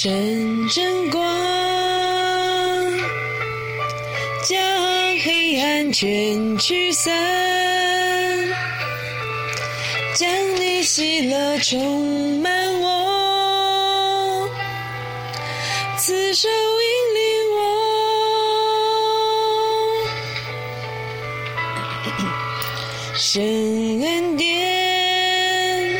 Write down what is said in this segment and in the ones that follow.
神真光，将黑暗全驱散，将你喜乐充满我，此手引领我，神恩典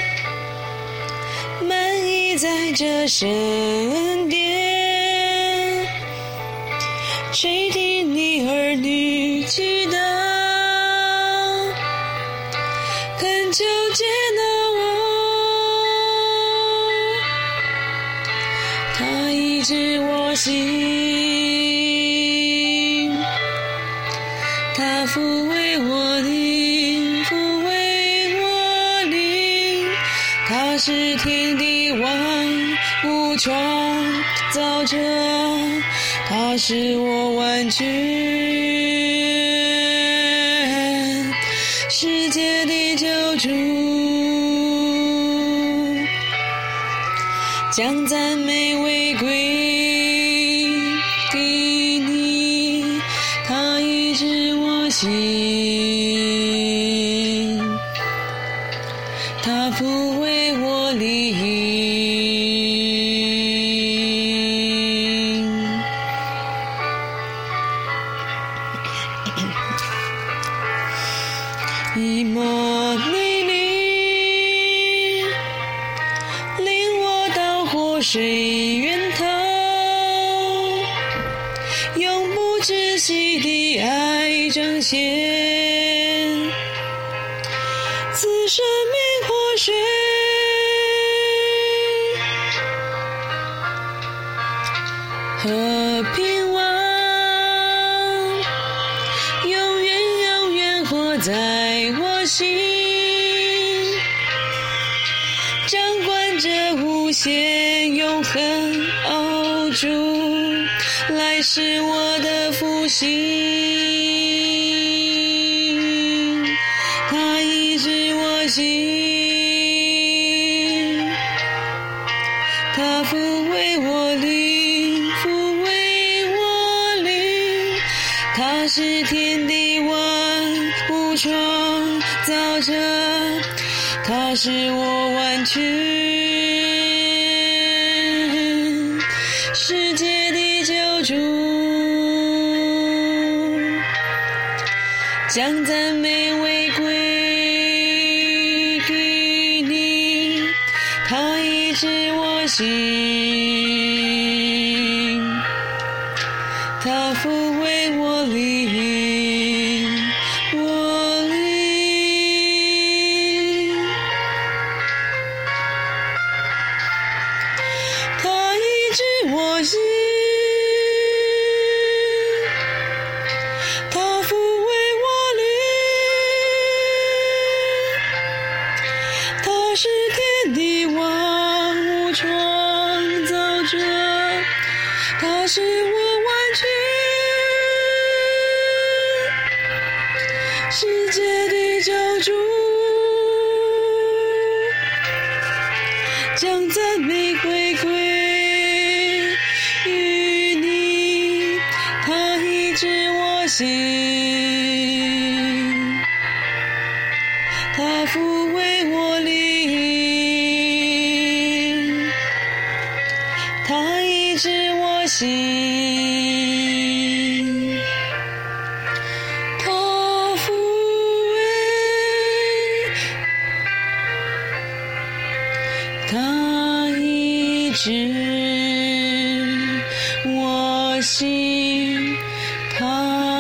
满溢在这神恩典，垂听你儿女祈祷，恳求接纳我，他医治我心，他抚慰我灵，抚慰我灵，他是天地万物创造者，他是我完全世界的救主，将赞美归归给你，他医治我心，他抚慰我灵，以莫内利领我到活水源头，永不止息的爱彰显，此生命活水，和平王永远永远活在我心，掌管着无限永恒，哦主，来是我的复兴，他医治我心，他抚慰我灵，抚慰我灵，他是天地万物创造者，他是我完全世界的救主，将赞美为归给你，他医治我心，他抚慰我灵，我灵，他医治我心，他抚慰我灵，他是天地万物创造者，他是我完全世界的救主，将赞美归归于你，他医治我心，他抚慰我灵，他医治我心，他抚慰，他医治我心，他